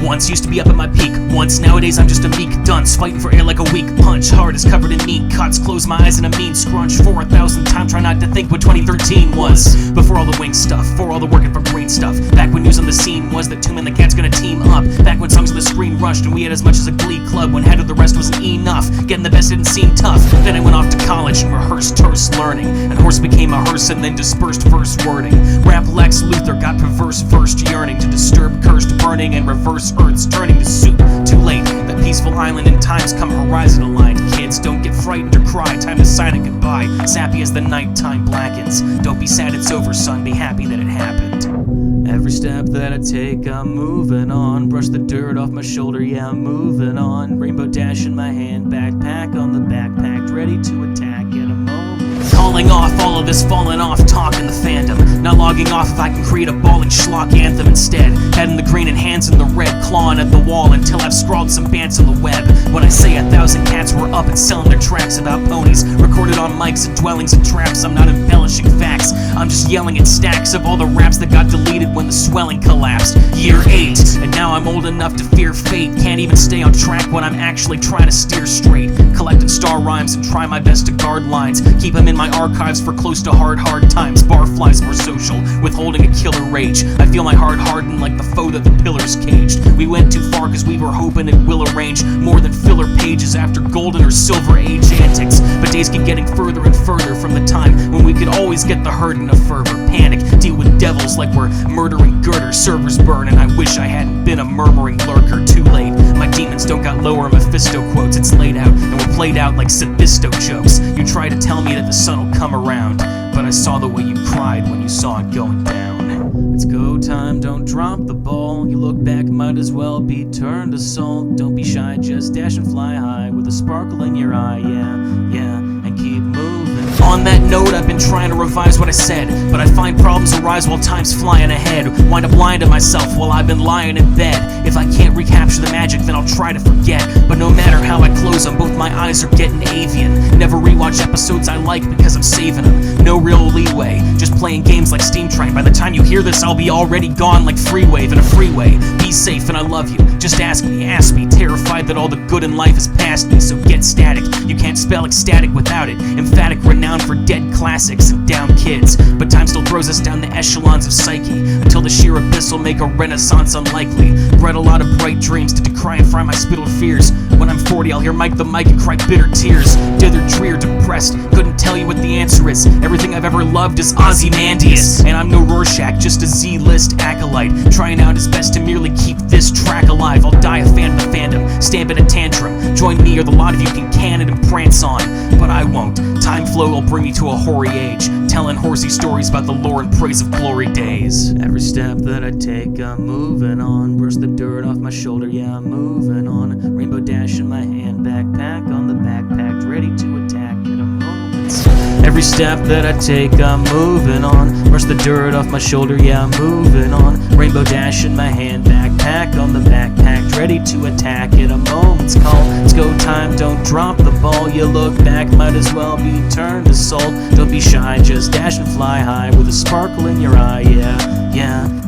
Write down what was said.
Once used to be up at my peak, once nowadays I'm just a meek dunce, fighting for air like a weak punch. Heart is covered in mean cuts, close my eyes in a mean scrunch. 4,000 times try not to think what 2013 was. Before all the wing stuff, for all the working for green stuff. Back when news on the scene was that Tomb and the Cat's gonna team up. Back when songs on the screen rushed and we had as much as a glee club. When head of the rest wasn't enough, getting the best didn't seem tough. Then I went off to college and rehearsed terse learning, and horse became a hearse and then dispersed verse wording. Rap Lex Luthor got perverse first yearning to disturb cursed burning and reverse earth's turning to soup. Too late, that peaceful island in times come horizon aligned. Kids, don't get frightened or cry, time to sign it goodbye. Sappy as the nighttime blackens. Don't be sad it's over, son, be happy that it happened. Every step that I take, I'm moving on. Brush the dirt off my shoulder, yeah, I'm moving on. Rainbow dash in my hand, backpack on the backpack, ready to attack at a moment. Calling off all of this falling off talk in the fandom. Not logging off if I can create a bawling schlock anthem instead. Head in the green and hands in the red, clawing at the wall until I've scrawled some bants on the web. When I say 1,000 cats were up and selling their tracks about ponies, recorded on mics and dwellings and traps, I'm not embellishing facts. I'm just yelling at stacks of all the raps that got deleted when the swelling collapsed. Year 8, and now I'm old enough to fear fate. Can't even stay on track when I'm actually trying to steer straight. Collecting star rhymes and try my best to guard lines. Keep them in my archives for close to hard times. Barflies more social, withholding a killer rage. I feel my heart harden like the foe that the pillars caged. We went too far cause we were hoping it will arrange more than filler pages after golden or silver age antics. But days keep getting further and further from the time when we could always get the herd in a fervor. Panic, deal with devils like we're murdering girder. Servers burn and I wish I hadn't been a murmuring lurker. Too late, my demons don't got lower Mephisto quotes. It's laid out and we're played out like Sophisto jokes. You try to tell me that the sun will come around, but I saw the way you cried when you saw it going down. It's go time, don't drop the ball. You look back, might as well be turned to salt. Don't be shy, just dash and fly high with a sparkle in your eye, yeah, and keep moving. On that note, I've been trying to revise what I said, but I find problems arise while time's flying ahead. Wind up lying to myself while I've been lying in bed. If I can't recapture the magic, then I'll try to forget. But no matter how I close them, both my eyes are getting avian. Never rewatch episodes I like because I'm saving them. No real leeway, just playing games like Steam Train. By the time you hear this, I'll be already gone like Freewave in a freeway. Be safe and I love you, just ask me. Terrified that all the good in life is past me, so get static. You can't spell ecstatic without it. Emphatic, renowned for dead classics and down kids. But time still throws us down the echelons of psyche, until the sheer abyss will make a renaissance unlikely. Bred a lot of bright dreams to decry and fry my spittled fears. When I'm 40, I'll hear Mike the Mic and cry bitter tears. Dithered, drear, depressed, couldn't tell you what the answer is. Everything I've ever loved is Ozymandias, and I'm no Rorschach, just a Z-list acolyte, trying out his best to merely keep this track alive. I'll die a fan of the fandom, stamp in a tantrum. Join me or the lot of you can can it and prance on, but I won't. Time flow will bring me to a hoary age, telling horsey stories about the lore and praise of glory days. Every step that I take, I'm moving on. Brush the dirt off my shoulder, yeah, I'm moving on. Rainbow dash in my hand, backpack on the backpack, ready to attack at a moment. Every step that I take, I'm moving on. Brush the dirt off my shoulder, yeah, I'm moving on. Rainbow dash in my hand, backpack on the backpack, ready to attack at a moment's call. It's go time, don't drop the ball. You look back, might as well be turned to salt. Don't be shy, just dash and fly high with a sparkle in your eye, yeah,